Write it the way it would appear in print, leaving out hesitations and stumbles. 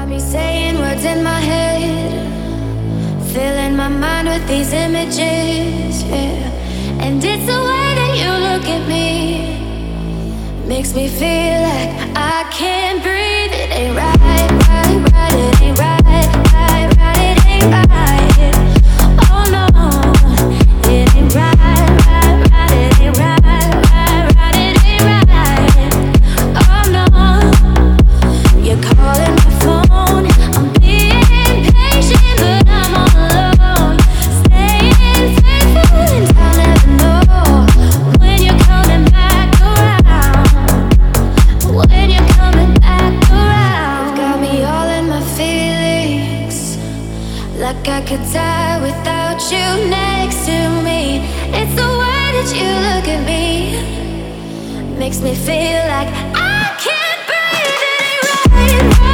Got me saying words in my head, filling my mind with these images, yeah. And it's the way that you look at me, makes me feel like I can't breathe. It ain't right, right, right. It ain't right, right, right. It ain't right. Oh no, it ain't right, right, right. It ain't right, right, right. It ain't right. Oh no, you're calling my phone. I'm being patient, but I'm all alone. Staying faithful, and I'll never know when you're coming back around. When you're coming back around. You've got me all in my feelings, like I could die without you next to me. It's the way that you look at me, makes me feel like I can't breathe. It ain't right.